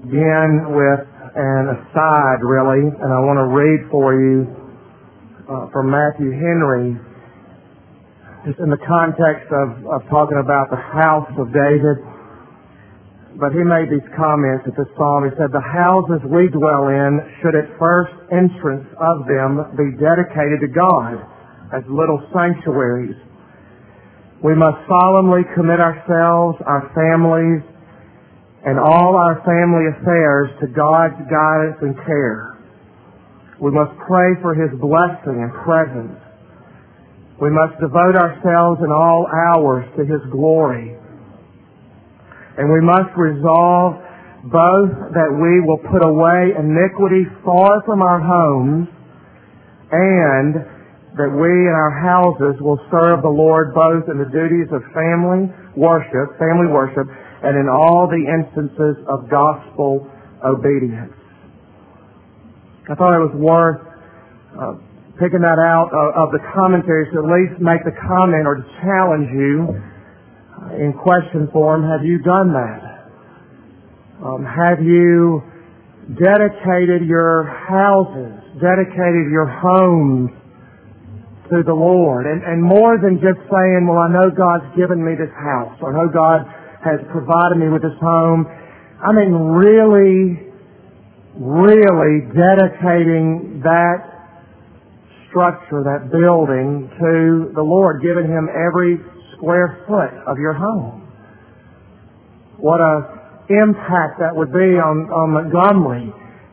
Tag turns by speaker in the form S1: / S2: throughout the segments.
S1: begin with an aside, really, and I want to read for you from Matthew Henry, just in the context of talking about the house of David. But he made these comments at this psalm. He said, "The houses we dwell in should at first entrance of them be dedicated to God as little sanctuaries. We must solemnly commit ourselves, our families, and all our family affairs to God's guidance and care. We must pray for His blessing and presence. We must devote ourselves in all hours to His glory. And we must resolve both that we will put away iniquity far from our homes, and that we in our houses will serve the Lord both in the duties of family worship, and in all the instances of gospel obedience." I thought it was worth picking that out of the commentaries to at least make the comment or to challenge you in question form. Have you done that? Have you dedicated your houses, dedicated your homes to the Lord? And more than just saying, well, I know God's given me this house, or I know God has provided me with this home. I mean, really dedicating that structure, that building, to the Lord, giving Him every square foot of your home. What a impact that would be on Montgomery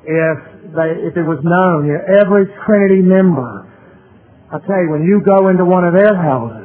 S1: if it was known. Every Trinity member, I tell you, when you go into one of their houses,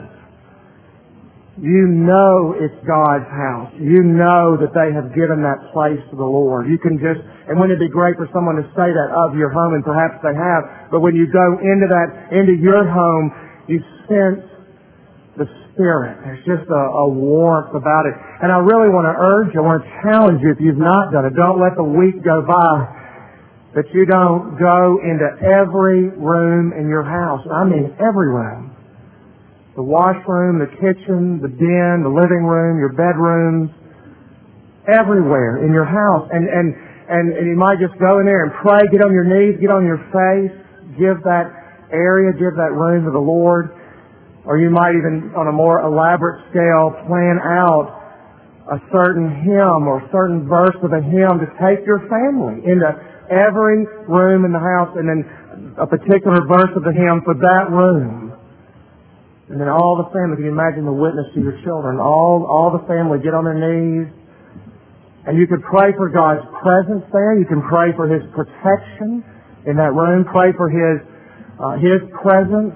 S1: you know it's God's house. You know that they have given that place to the Lord. You can just, and wouldn't it be great for someone to say that of your home, and perhaps they have, but when you go into your home, you sense the Spirit. There's just a warmth about it. And I really want to urge you, I want to challenge you, if you've not done it, don't let the week go by that you don't go into every room in your house. I mean every room. The washroom, the kitchen, the den, the living room, your bedrooms, everywhere in your house. And you might just go in there and pray, get on your knees, get on your face, give that area, give that room to the Lord. Or you might even, on a more elaborate scale, plan out a certain hymn or a certain verse of a hymn to take your family into every room in the house, and then a particular verse of the hymn for that room. And then all the family, can you imagine the witness to your children? All the family get on their knees. And you could pray for God's presence there. You can pray for His protection in that room. Pray for His presence.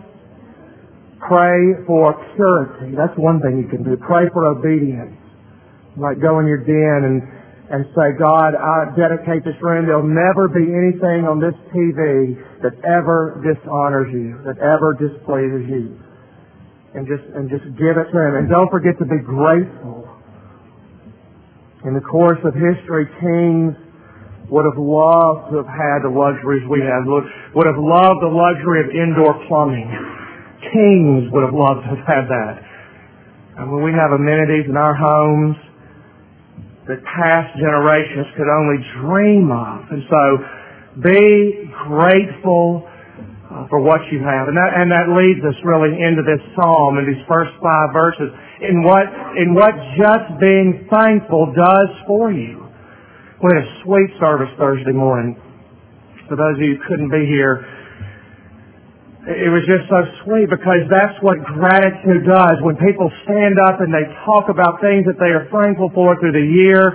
S1: Pray for purity. That's one thing you can do. Pray for obedience. Like go in your den and say, God, I dedicate this room. There'll never be anything on this TV that ever dishonors you, that ever displeases you. And just give it to Him. And don't forget to be grateful. In the course of history, kings would have loved to have had the luxuries we have. Would have loved the luxury of indoor plumbing. Kings would have loved to have had that. And when we have amenities in our homes that past generations could only dream of. And so be grateful for what you have. And that leads us really into this psalm in these first 5 verses in what just being thankful does for you. We had a sweet service Thursday morning. For those of you who couldn't be here, it was just so sweet, because that's what gratitude does. When people stand up and they talk about things that they are thankful for through the year,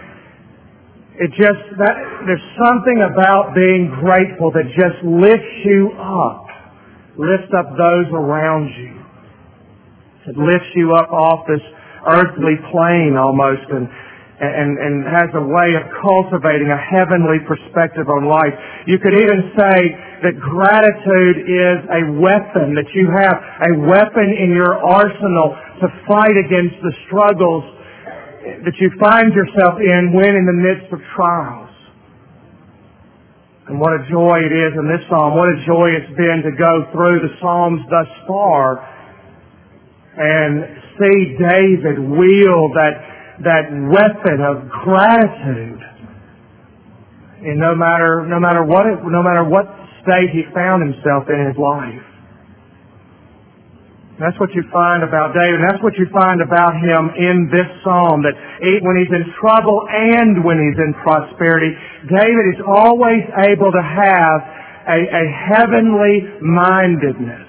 S1: there's something about being grateful that just lifts you up. Lifts up those around you. It lifts you up off this earthly plane almost, and has a way of cultivating a heavenly perspective on life. You could even say that gratitude is a weapon that you have, a weapon in your arsenal to fight against the struggles that you find yourself in when in the midst of trials. And what a joy it is in this psalm. What a joy it's been to go through the Psalms thus far and see David wield that weapon of gratitude And no matter what state he found himself in his life. That's what you find about David. That's what you find about him in this psalm, that when he's in trouble and when he's in prosperity, David is always able to have a heavenly mindedness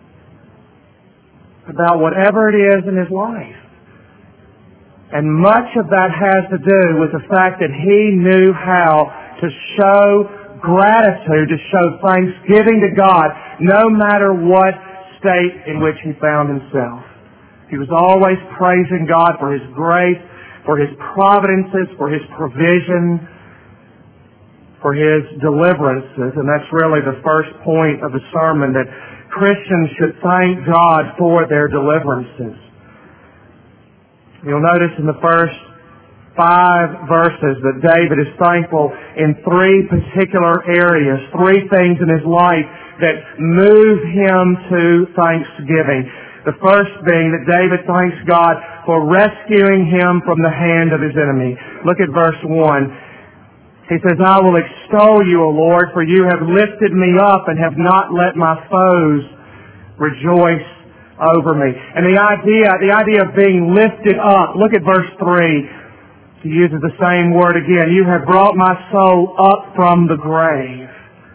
S1: about whatever it is in his life. And much of that has to do with the fact that he knew how to show gratitude, to show thanksgiving to God, no matter what state in which he found himself. He was always praising God for His grace, for His providences, for His provision, for His deliverances. And that's really the first point of the sermon, that Christians should thank God for their deliverances. You'll notice in the first 5 verses that David is thankful in 3 particular areas, 3 things in his life that move him to thanksgiving. The first being that David thanks God for rescuing him from the hand of his enemy. Look at verse 1. He says, I will extol you, O Lord, for you have lifted me up and have not let my foes rejoice over me. And the idea of being lifted up, look at verse 3. He uses the same word again. You have brought my soul up from the grave.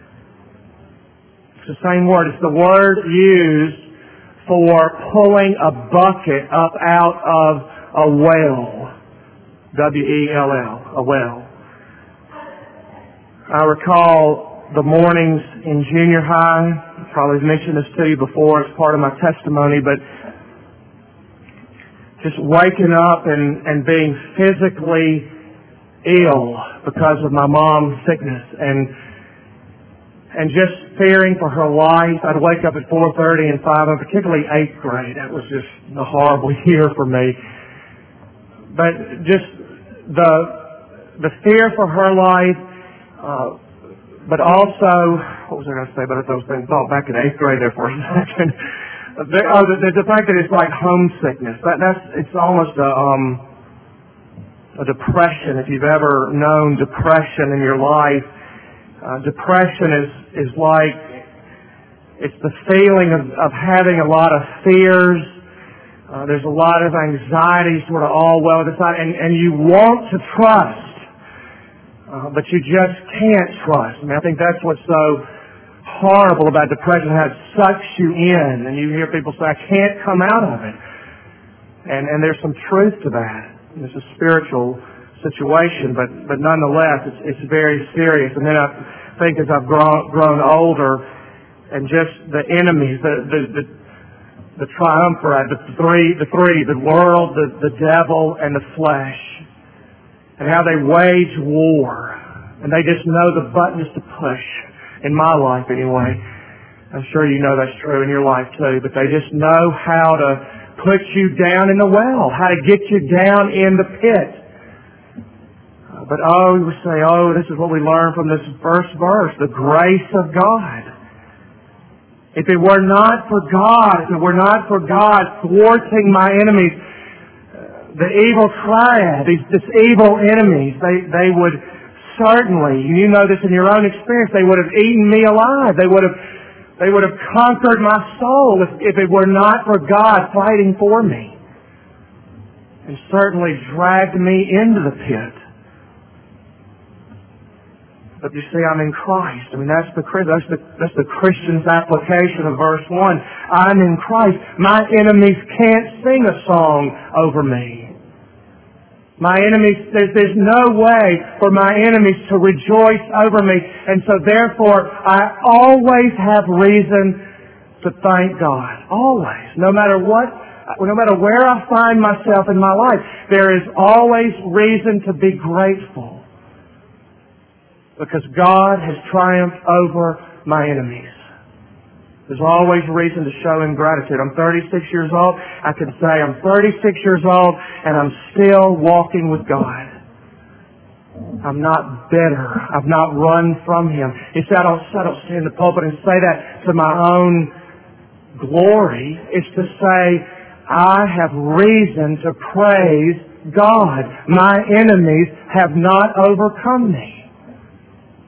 S1: It's the same word. It's the word used for pulling a bucket up out of a well. W-E-L-L, a well. I recall the mornings in junior high. I probably mentioned this to you before as part of my testimony, but just waking up and being physically ill because of my mom's sickness and just fearing for her life. I'd wake up at 4:30 and 5, and particularly 8th grade. That was just a horrible year for me. But just the fear for her life, but also, what was I going to say about those things? Oh, back in 8th grade there for a second. The fact that it's like homesickness. It's almost a depression. If you've ever known depression in your life, depression is like, it's the feeling of having a lot of fears. There's a lot of anxiety sort of all well inside, and you want to trust, but you just can't trust. I mean, I think that's what's so horrible about depression, how it sucks you in, and you hear people say, I can't come out of it. And there's some truth to that. It's a spiritual situation, but nonetheless, it's very serious. And then I think as I've grown older, and just the enemies, the triumvirate, the three, the world, the devil, and the flesh, and how they wage war, and they just know the buttons to push. In my life, anyway. I'm sure you know that's true in your life, too. But they just know how to put you down in the well, how to get you down in the pit. But we say, this is what we learn from this first verse, the grace of God. If it were not for God, thwarting my enemies, the evil triad, this evil enemies, they would certainly, you know this in your own experience, they would have eaten me alive. They would have conquered my soul if it were not for God fighting for me. And certainly dragged me into the pit. But you see, I'm in Christ. I mean, that's the Christian's application of verse 1. I'm in Christ. My enemies can't sing a song over me. My enemies, there's no way for my enemies to rejoice over me. And so therefore, I always have reason to thank God. Always. No matter where I find myself in my life, there is always reason to be grateful. Because God has triumphed over my enemies. There's always reason to show Him gratitude. I'm 36 years old. I can say I'm 36 years old and I'm still walking with God. I'm not bitter. I've not run from Him. You see, I don't stand in the pulpit and say that to my own glory. It's to say I have reason to praise God. My enemies have not overcome me.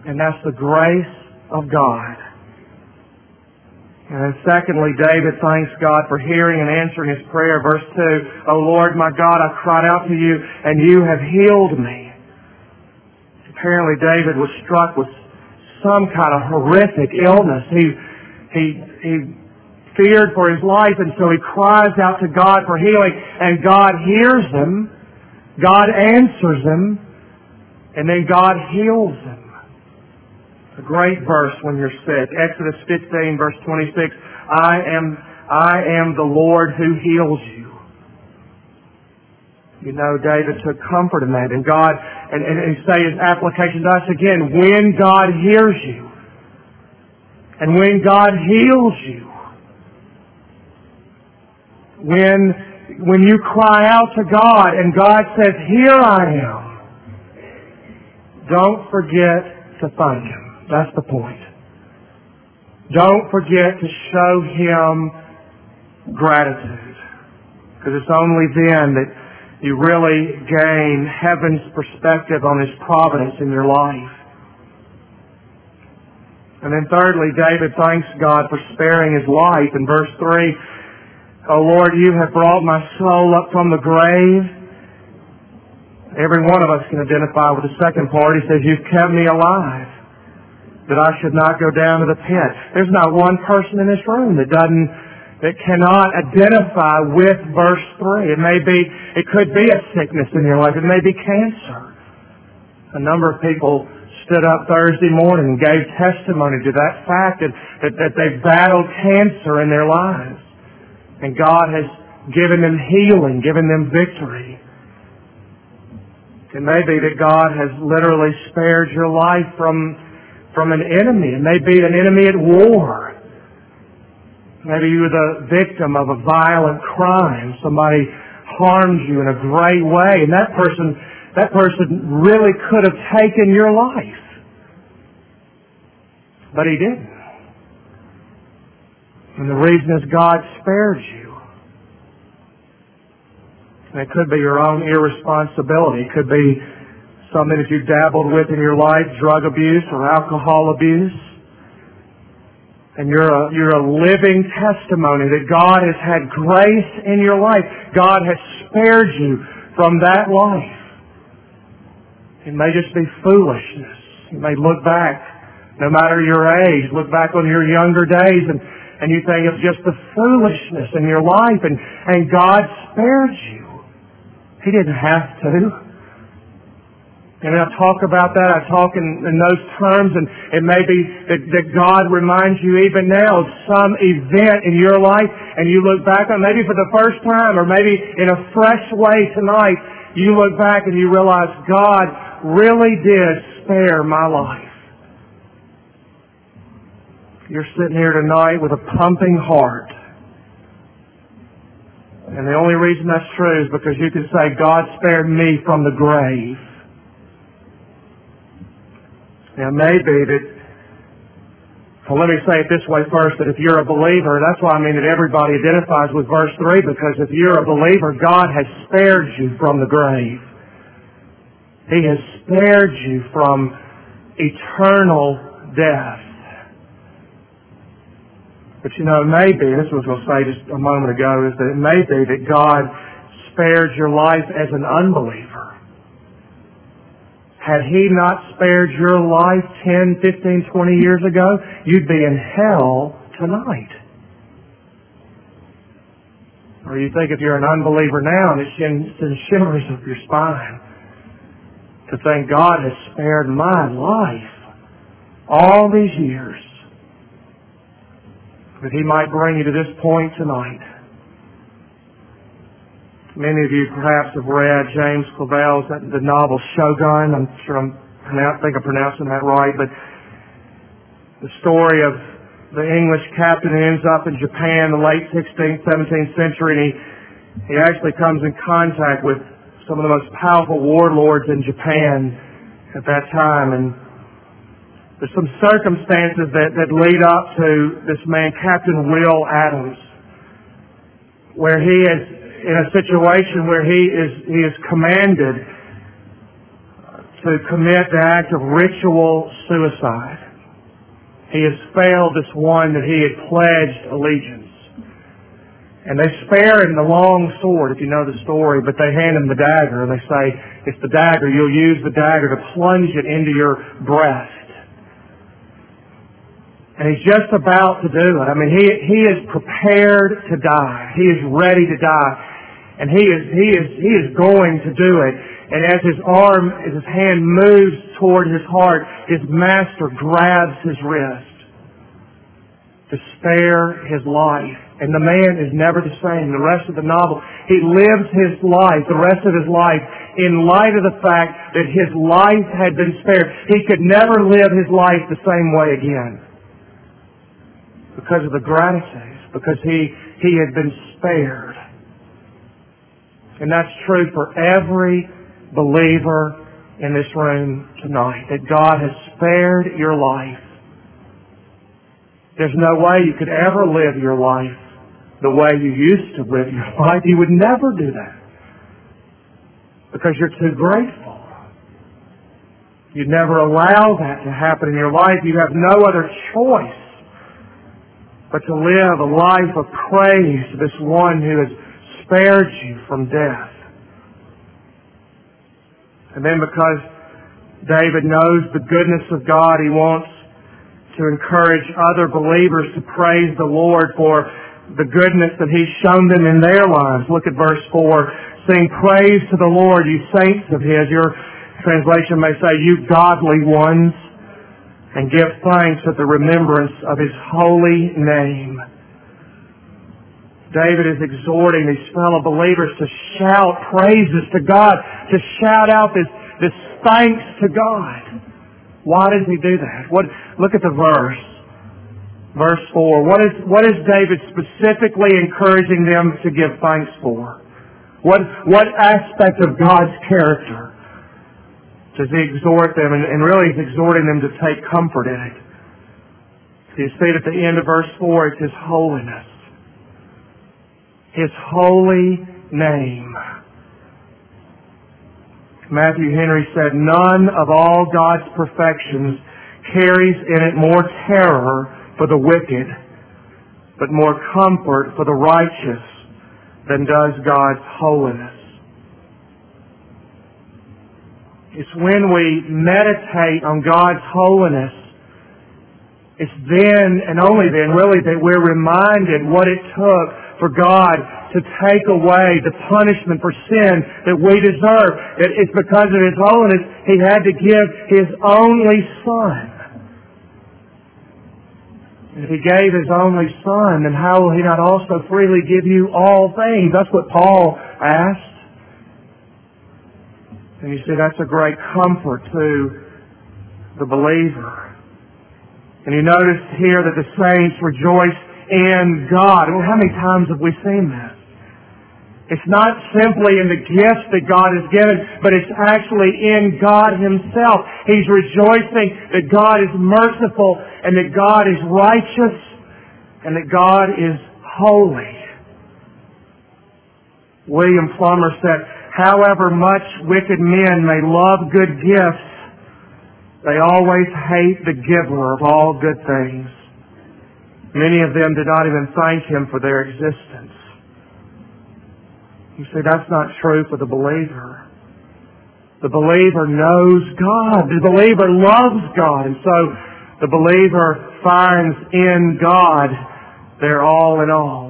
S1: And that's the grace of God. And then secondly, David thanks God for hearing and answering his prayer. Verse 2, O Lord my God, I cried out to you, and you have healed me. Apparently David was struck with some kind of horrific illness. He feared for his life, and so he cries out to God for healing, and God hears him, God answers him, and then God heals him. A great verse when you're sick. Exodus 15, verse 26, I am the Lord who heals you. You know, David took comfort in that. And God, and say his application to us again, when God hears you, and when God heals you, when you cry out to God and God says, here I am, don't forget to thank Him. That's the point. Don't forget to show Him gratitude. Because it's only then that you really gain heaven's perspective on His providence in your life. And then thirdly, David thanks God for sparing his life. In verse 3, O Lord, you have brought my soul up from the grave. Every one of us can identify with the second part. He says, you've kept me alive, that I should not go down to the pit. There's not one person in this room that cannot identify with verse 3. It could be a sickness in your life. It may be cancer. A number of people stood up Thursday morning and gave testimony to that fact that they've battled cancer in their lives. And God has given them healing, given them victory. It may be that God has literally spared your life from an enemy. It may be an enemy at war. Maybe you were the victim of a violent crime. Somebody harmed you in a great way, and that person really could have taken your life. But he didn't. And the reason is God spared you. And it could be your own irresponsibility. It could be something that you dabbled with in your life, drug abuse or alcohol abuse. And you're a living testimony that God has had grace in your life. God has spared you from that life. It may just be foolishness. You may look back, no matter your age, look back on your younger days and you think it's just the foolishness in your life, and God spared you. He didn't have to. And I talk about that, I talk in those terms, and it may be that God reminds you even now of some event in your life, and you look back on maybe for the first time, or maybe in a fresh way tonight, you look back and you realize God really did spare my life. You're sitting here tonight with a pumping heart. And the only reason that's true is because you can say, God spared me from the grave. Now, maybe that, well, let me say it this way first, that if you're a believer, that's why I mean that everybody identifies with verse 3, because if you're a believer, God has spared you from the grave. He has spared you from eternal death. But you know, it may be, this was what I was going to say just a moment ago, is that it may be that God spared your life as an unbeliever. Had He not spared your life 10, 15, 20 years ago, you'd be in hell tonight. Or you think if you're an unbeliever now, and it sends shivers up your spine to think God has spared my life all these years, that He might bring you to this point tonight. Many of you perhaps have read James Clavell's the novel Shogun. I'm sure I think I'm pronouncing that right, but the story of the English captain who ends up in Japan in the late 16th, 17th century, and he actually comes in contact with some of the most powerful warlords in Japan at that time, and there's some circumstances that lead up to this man, Captain Will Adams, where he is in a situation where he is commanded to commit the act of ritual suicide. He has failed this one that he had pledged allegiance. And they spare him the long sword, if you know the story, but they hand him the dagger, and they say, it's the dagger, you'll use the dagger to plunge it into your breast. And he's just about to do it. I mean, he is prepared to die. He is ready to die. And he is going to do it. And as his hand moves toward his heart, his master grabs his wrist to spare his life. And the man is never the same. The rest of the novel, he lives his life, the rest of his life, in light of the fact that his life had been spared. He could never live his life the same way again because of the gratitude, because he had been spared. And that's true for every believer in this room tonight, that God has spared your life. There's no way you could ever live your life the way you used to live your life. You would never do that because you're too grateful. You'd never allow that to happen in your life. You have no other choice but to live a life of praise to this one who has spared you from death. And then because David knows the goodness of God, he wants to encourage other believers to praise the Lord for the goodness that He's shown them in their lives. Look at verse 4. Sing praise to the Lord, you saints of His. Your translation may say, you godly ones, and give thanks at the remembrance of His holy name. David is exhorting these fellow believers to shout praises to God, to shout out this thanks to God. Why does he do that? Look at the verse. Verse 4. What is David specifically encouraging them to give thanks for? What aspect of God's character does he exhort them? And really he's exhorting them to take comfort in it. You see it at the end of verse 4, it's His holiness. His holy name. Matthew Henry said, none of all God's perfections carries in it more terror for the wicked, but more comfort for the righteous than does God's holiness. It's when we meditate on God's holiness, it's then and only then really that we're reminded what it took for God to take away the punishment for sin that we deserve. It's because of His holiness He had to give His only Son. If He gave His only Son, then how will He not also freely give you all things? That's what Paul asked. And you see, that's a great comfort to the believer. And you notice here that the saints rejoice in God. Well, how many times have we seen this? It's not simply in the gifts that God has given, but it's actually in God Himself. He's rejoicing that God is merciful and that God is righteous and that God is holy. William Plummer said, however much wicked men may love good gifts, they always hate the giver of all good things. Many of them did not even thank Him for their existence. You see, that's not true for the believer. The believer knows God. The believer loves God. And so the believer finds in God their all in all.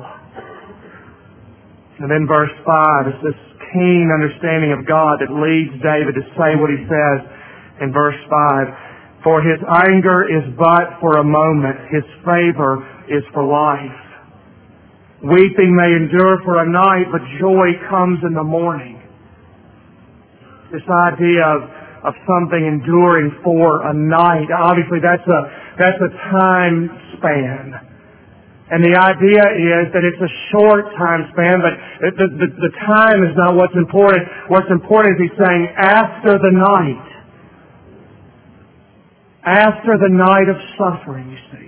S1: And then verse 5 is this keen understanding of God that leads David to say what he says in verse 5. For His anger is but for a moment. His favor is for life. Weeping may endure for a night, but joy comes in the morning. This idea of something enduring for a night, obviously that's a time span. And the idea is that it's a short time span, but the time is not what's important. What's important is he's saying after the night. After the night of suffering, you see.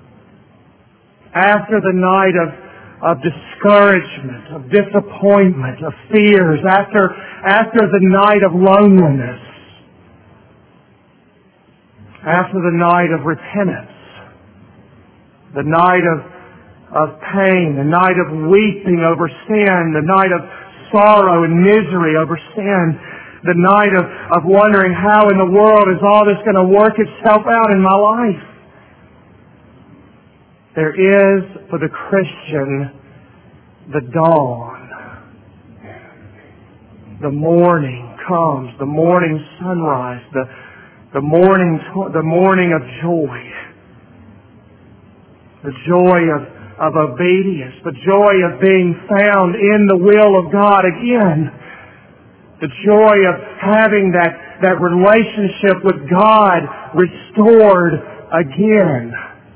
S1: After the night of discouragement, of disappointment, of fears, after the night of loneliness, after the night of repentance, the night of pain, the night of weeping over sin, the night of sorrow and misery over sin, the night of wondering how in the world is all this going to work itself out in my life. There is, for the Christian, the dawn. The morning comes, the morning sunrise, the morning of joy. The joy of obedience, the joy of being found in the will of God again. The joy of having that relationship with God restored again.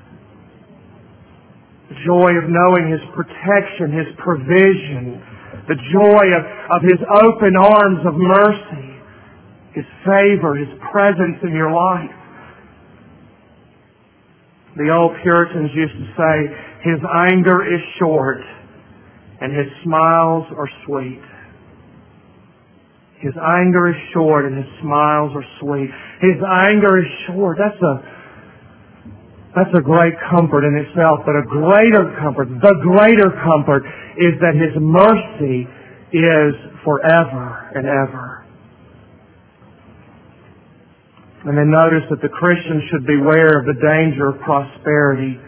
S1: The joy of knowing His protection, His provision. The joy of His open arms of mercy. His favor, His presence in your life. The old Puritans used to say, His anger is short and His smiles are sweet. His anger is short and His smiles are sweet. His anger is short. That's a great comfort in itself, but the greater comfort is that His mercy is forever and ever. And then notice that the Christian should beware of the danger of prosperity.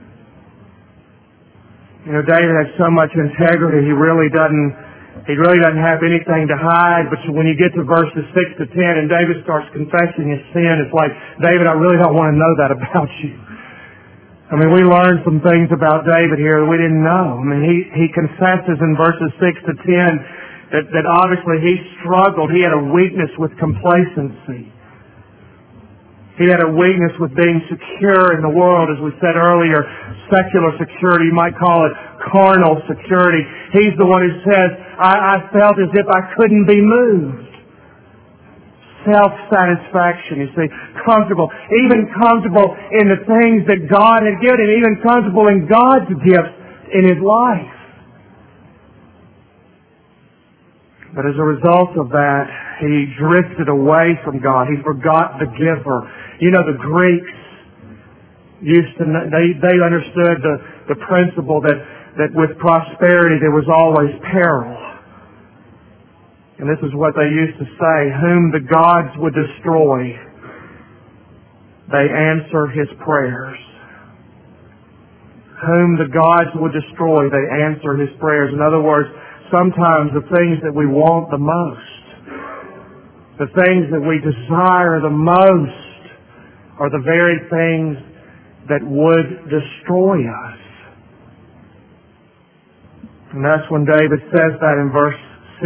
S1: You know, David has so much integrity, he really doesn't have anything to hide. But when you get to verses 6 to 10 and David starts confessing his sin, it's like, David, I really don't want to know that about you. I mean, we learned some things about David here that we didn't know. I mean, he confesses in verses 6 to 10 that obviously he struggled. He had a weakness with complacency. He had a weakness with being secure in the world, as we said earlier, secular security. You might call it carnal security. He's the one who says, I felt as if I couldn't be moved. Self-satisfaction, you see. Comfortable. Even comfortable in the things that God had given him. Even comfortable in God's gifts in his life. But as a result of that, he drifted away from God. He forgot the giver. You know, the Greeks used to, they understood the principle that with prosperity there was always peril. And this is what they used to say, whom the gods would destroy, they answer his prayers. Whom the gods would destroy, they answer his prayers. In other words, sometimes the things that we want the most, the things that we desire the most, are the very things that would destroy us. And that's when David says that in verse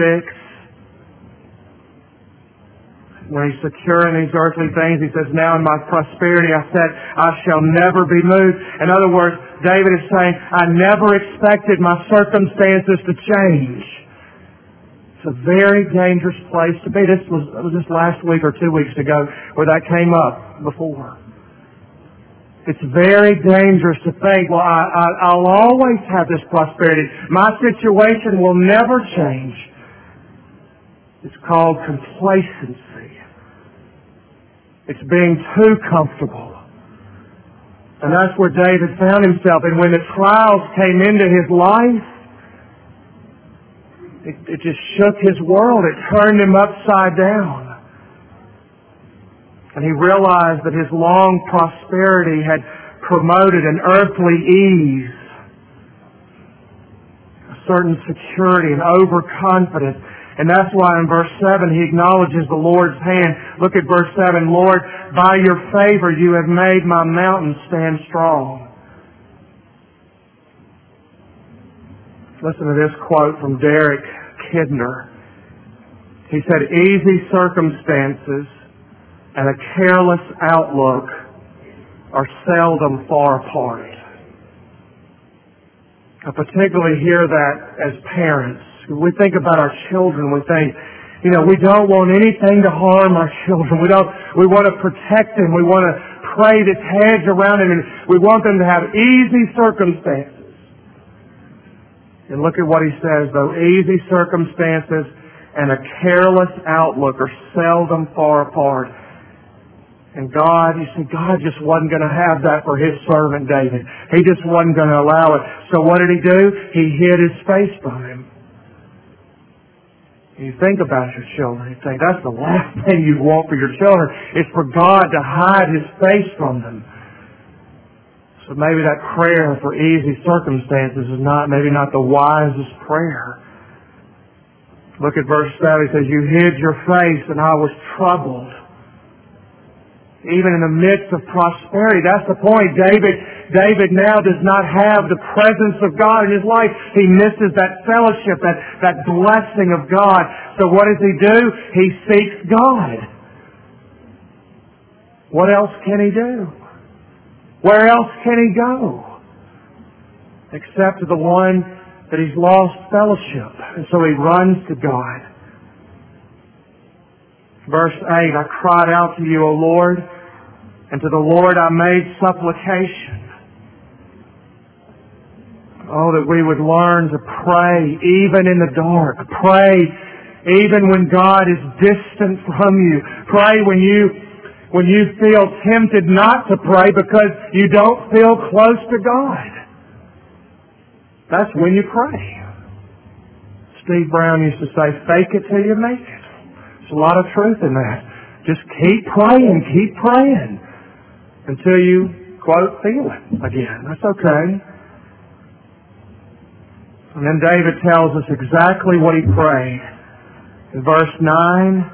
S1: 6. When he's secure in these earthly things, he says, now in my prosperity I said, I shall never be moved. In other words, David is saying, I never expected my circumstances to change. It's a very dangerous place to be. This was just last week or 2 weeks ago where that came up before. It's very dangerous to think, well, I'll always have this prosperity. My situation will never change. It's called complacency. It's being too comfortable. And that's where David found himself. And when the trials came into his life, it just shook his world. It turned him upside down. And he realized that his long prosperity had promoted an earthly ease, a certain security and overconfidence. And that's why in verse 7 he acknowledges the Lord's hand. Look at verse 7. Lord, by your favor you have made my mountain stand strong. Listen to this quote from Derek Kidner. He said, easy circumstances and a careless outlook are seldom far apart. I particularly hear that as parents. We think about our children, we think, we don't want anything to harm our children. We want to protect them. We want to pray this hedge around them, and we want them to have easy circumstances. And look at what he says, though, easy circumstances and a careless outlook are seldom far apart. And God, you see, God just wasn't going to have that for His servant David. He just wasn't going to allow it. So what did He do? He hid His face from him. You think about your children. You think that's the last thing you want for your children is for God to hide His face from them. So maybe that prayer for easy circumstances is maybe not the wisest prayer. Look at verse 7. He says, "You hid your face and I was troubled." Even in the midst of prosperity. That's the point. David now does not have the presence of God in his life. He misses that fellowship, that blessing of God. So what does he do? He seeks God. What else can he do? Where else can he go? Except to the one that he's lost fellowship. And so he runs to God. Verse 8, "I cried out to you, O Lord, and to the Lord I made supplication." Oh, that we would learn to pray even in the dark. Pray even when God is distant from you. Pray when you feel tempted not to pray because you don't feel close to God. That's when you pray. Steve Brown used to say, "Fake it till you make it." There's a lot of truth in that. Just keep praying until you, quote, feel it again. That's okay. And then David tells us exactly what he prayed. In verse 9,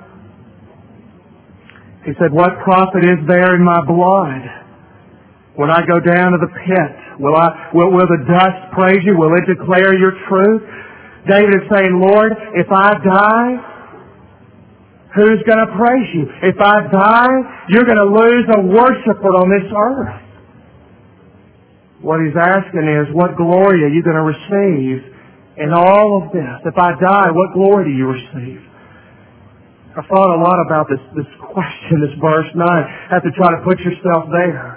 S1: he said, "What profit is there in my blood? When I go down to the pit, will the dust praise you? Will it declare your truth?" David is saying, "Lord, if I die, who's going to praise you? If I die, you're going to lose a worshiper on this earth." What he's asking is, what glory are you going to receive in all of this? If I die, what glory do you receive? I thought a lot about this question, this verse 9. You have to try to put yourself there.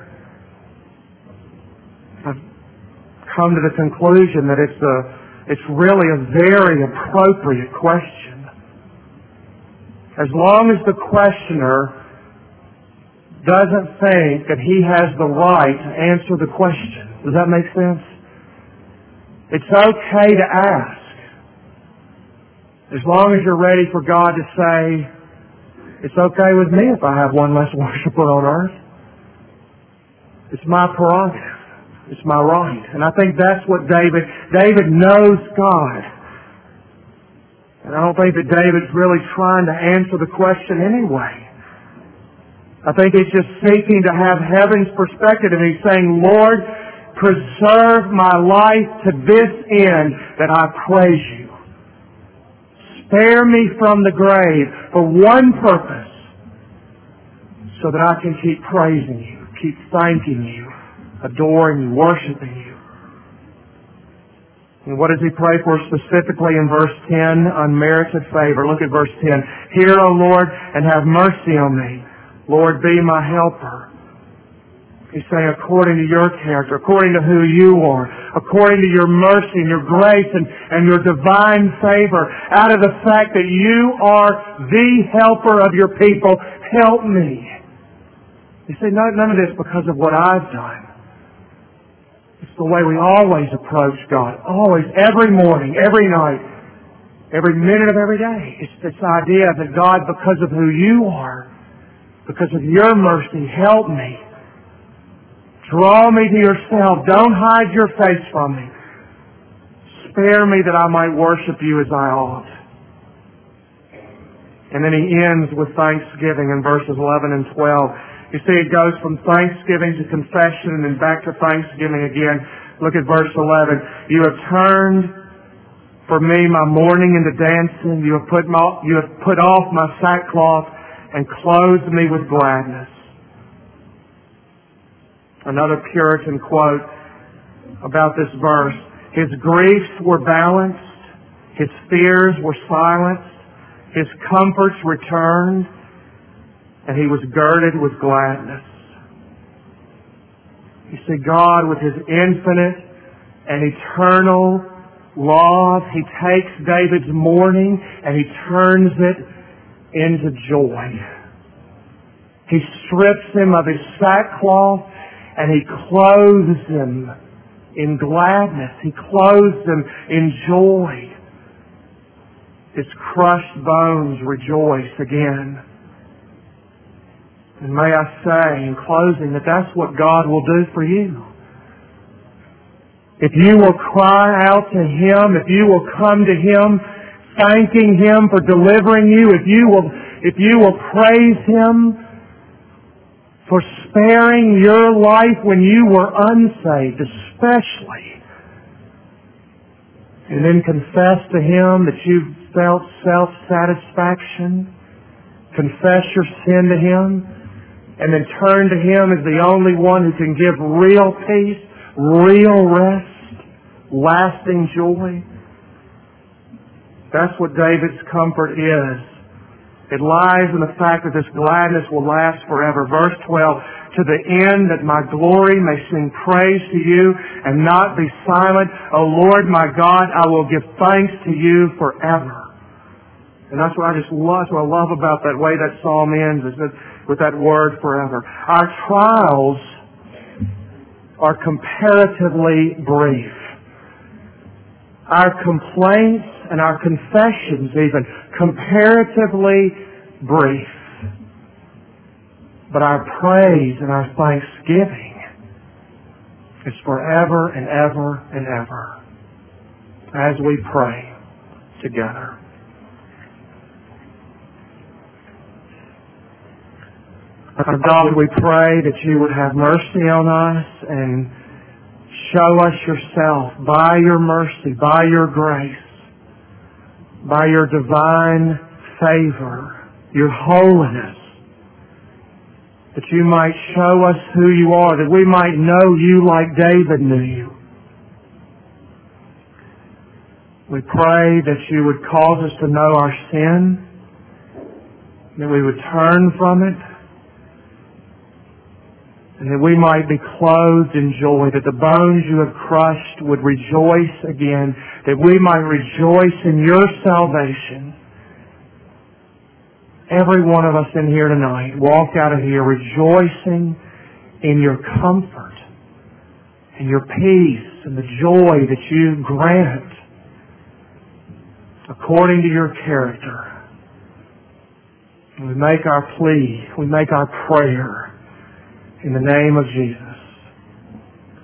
S1: I've come to the conclusion that it's really a very appropriate question. As long as the questioner doesn't think that he has the right to answer the question. Does that make sense? It's okay to ask. As long as you're ready for God to say, "It's okay with me if I have one less worshiper on earth. It's my prerogative. It's my right." And I think that's what David knows God. And I don't think that David's really trying to answer the question anyway. I think he's just seeking to have heaven's perspective, and he's saying, "Lord, preserve my life to this end that I praise you. Spare me from the grave for one purpose, so that I can keep praising you, keep thanking you, adoring you, worshiping you." And what does he pray for specifically in verse 10? Unmerited favor. Look at verse 10. "Hear, O Lord, and have mercy on me. Lord, be my helper." He's saying, according to your character, according to who you are, according to your mercy and your grace and your divine favor, out of the fact that you are the helper of your people, help me. You see, none of this because of what I've done. It's the way we always approach God. Always, every morning, every night, every minute of every day. It's this idea that God, because of who you are, because of your mercy, help me. Draw me to yourself. Don't hide your face from me. Spare me that I might worship you as I ought. And then he ends with thanksgiving in verses 11 and 12. You see, it goes from thanksgiving to confession and then back to thanksgiving again. Look at verse 11. "You have turned for me my mourning into dancing. You have put off my sackcloth and clothed me with gladness." Another Puritan quote about this verse: "His griefs were balanced, his fears were silenced, his comforts returned, and he was girded with gladness." You see, God, with his infinite and eternal love, he takes David's mourning and he turns it into joy. He strips him of his sackcloth and He clothes him in gladness. He clothes him in joy. His crushed bones rejoice again. And may I say in closing that that's what God will do for you. If you will cry out to Him, if you will come to Him thanking Him for delivering you, if you will praise Him for sparing your life when you were unsaved, especially, and then confess to Him that you felt self-satisfaction, confess your sin to Him, and then turn to Him as the only one who can give real peace, real rest, lasting joy. That's what David's comfort is. It lies in the fact that this gladness will last forever. Verse 12, to the end that my glory may sing praise to you and not be silent. O Lord my God, I will give thanks to you forever. And that's what I love about that way that psalm ends, is that with that word forever. Our trials are comparatively brief. Our complaints and our confessions even comparatively brief. But our praise and our thanksgiving is forever and ever and ever as we pray together. Our God, we pray that you would have mercy on us and show us yourself by your mercy, by your grace, by your divine favor, your holiness, that you might show us who you are, that we might know you like David knew you. We pray that you would cause us to know our sin, that we would turn from it, and that we might be clothed in joy, that the bones you have crushed would rejoice again, that we might rejoice in your salvation. Every one of us in here tonight walk out of here rejoicing in your comfort and your peace and the joy that you grant according to your character. And we make our plea, we make our prayer in the name of Jesus.